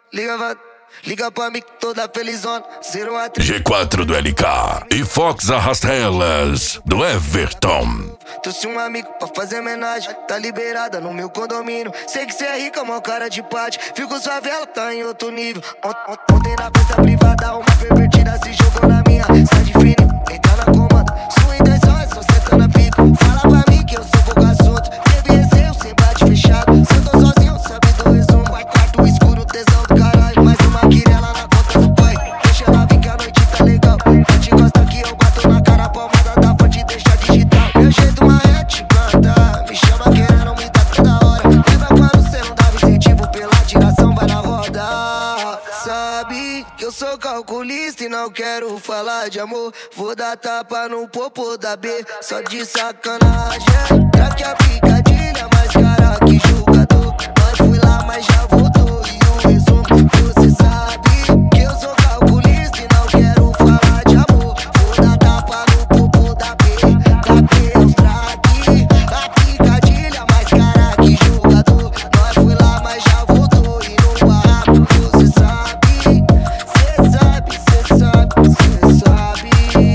Liga pra mim que toda felizona. 0 a 3. G4 do LK e Fox arrasta elas do Everton. Trouxe um amigo pra fazer homenagem. Tá liberada no meu condomínio. Sei que cê é rica, mó cara de pátio. Fico sua vela, tá em outro nível. Ontem na festa privada, uma pervertida se jogou na minha. Sai de fininho, entra na comanda. Sua intenção é só sentar na pica. Fala pra mim que eu sou pouco assunto. Teve receio, sem bate fechado. Se eu tô sozinho, sabe do resumo. Quarto escuro, tesão do caralho. Mais uma quirela na conta do pai. Deixa ela vir que a noite tá legal. A gente gosta que eu bato na cara, a palmada da fonte deixa digital. Meu jeito marrete canta, me chama querendo me dar toda hora. Lembra quando cê não dava incentivo pela tiração, vai na roda. Sabe que eu sou calculista e não quero falar de amor. Vou dar tapa no popô da B, só de sacanagem. Traque a picadilha, mais cara que jogador. Nós fui lá, mas já voltou. E o resumo, você sabe que eu sou calculista e não quero falar de amor. Vou dar tapa no popô da B, os traque. A picadilha, mais cara que jogador. Nós fui lá, mas já voltou. E no barraco, você sabe. Cê sabe, cê sabe, cê sabe.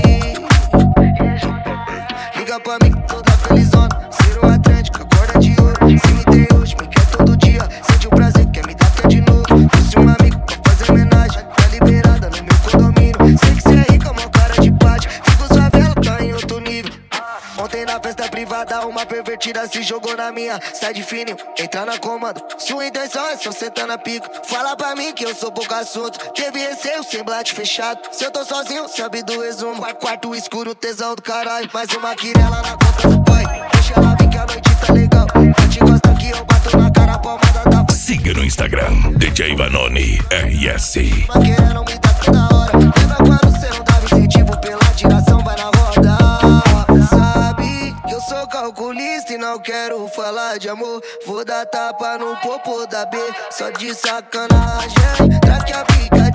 Liga pra mim toda felizona. 0 a 3, com a corda de ouro. Se me tem hoje, me quer todo dia. Sente o prazer, quer me dar quer de novo. Trouxe um amigo pra fazer homenagem. Tá liberada no meu condomínio. Sei que cê é rica, mó cara de pátio. Fico sua vela, tá em outro nível. Ontem na festa privada, uma pervertida se jogou na minha. Sai de fininho, entra na comando. Sua intenção é só sentar na pica. Fala pra mim que eu sou pouco assunto. Teve receio, sem blate fechado. Se eu tô sozinho, sabe do resumo. Quarto escuro, tesão do caralho. Mais uma quirela na conta do pai. Deixa ela vir que a noite tá legal. A gente gosta que eu bato na cara, a palmada da. Siga no Instagram, DJ Vanoni RS. Querendo me dar toda hora. Lembra quando cê não dava incentivo pela tiração, vai na roda. Sabe que eu sou calculista e não quero falar de amor. Vou dar tapa no popô da B, só de sacanagem. Traque a pica